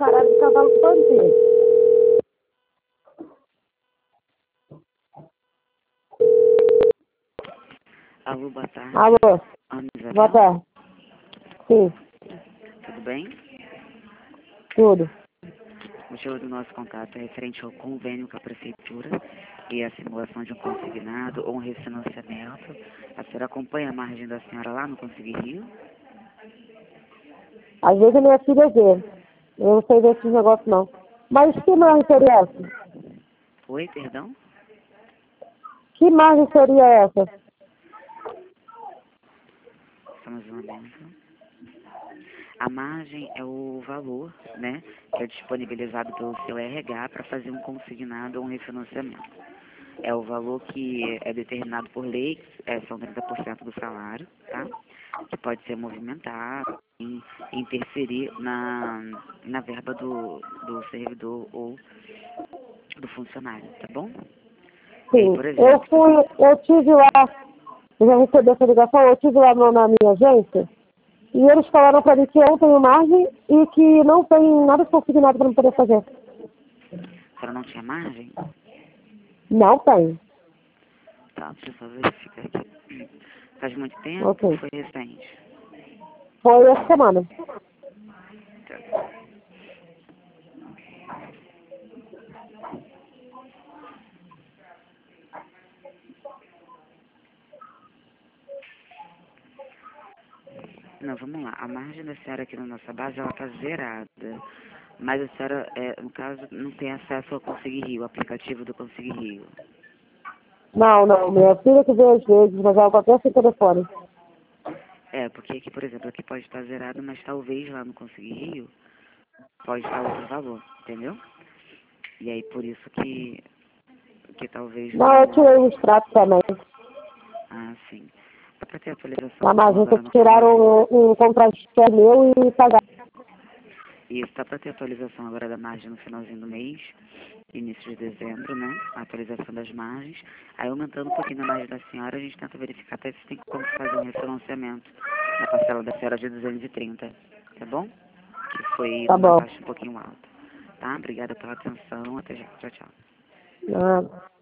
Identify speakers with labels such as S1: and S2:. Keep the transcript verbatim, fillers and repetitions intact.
S1: caralho de cavalo panteiro.
S2: Alô, boa tarde.
S1: Alô,
S2: Ana Isabel,
S1: boa tarde. Sim,
S2: tudo bem?
S1: tudo.
S2: O motivo do nosso contato é referente ao convênio com a Prefeitura e a simulação de um consignado ou um refinanciamento. A senhora acompanha a margem da senhora lá no Consigue Rio?
S1: Às vezes a minha filha vê. Eu não sei desses negócios não. Mas que margem seria essa?
S2: Oi, perdão?
S1: Que margem seria essa?
S2: Estamos um momento. A margem é o valor, né, que é disponibilizado pelo seu R H para fazer um consignado ou um refinanciamento. É o valor que é determinado por lei, é, são trinta por cento do salário, tá? Que pode ser movimentado e interferir na, na verba do, do servidor ou do funcionário, tá bom? E aí,
S1: Sim,
S2: por
S1: eu
S2: exemplo,
S1: fui, eu tive lá, eu já recebi essa ligação, eu tive lá no- na minha agência, e eles falaram para mim que eu não tenho margem e que não tem nada consignado para eu poder fazer.
S2: a senhora não tinha margem?
S1: Não tem.
S2: Tá, deixa eu só verificar aqui. Faz muito tempo
S1: Ok.
S2: ou foi recente?
S1: Foi essa semana.
S2: Tá. Não, vamos lá. A margem da senhora aqui na nossa base, ela está zerada. Mas a senhora, é, no caso, não tem acesso ao Consigue Rio, o aplicativo do Consigue Rio.
S1: Não, não, minha filha que veio às vezes, mas ela está até sem telefone.
S2: É, porque aqui, por exemplo, aqui pode estar zerado, mas talvez lá no Consigue Rio pode estar outro valor, entendeu? E aí, por isso que, que talvez
S1: Não, eu
S2: não...
S1: tirei o extrato também.
S2: Ah, sim. Dá para ter atualização,
S1: Na
S2: então,
S1: agência
S2: agora no finalzinho.
S1: tiraram um, um contrato meu e pagaram.
S2: Isso, dá para ter atualização agora da margem no finalzinho do mês, início de dezembro, né? A atualização das margens. Aí, aumentando um pouquinho a margem da senhora, a gente tenta verificar até se tem como fazer um refinanciamento na parcela da senhora de duzentos e trinta, tá bom? Que foi
S1: Tá
S2: numa
S1: bom.
S2: taxa um pouquinho alta. Tá? Obrigada pela atenção. Até já. Tchau, tchau.
S1: Ah.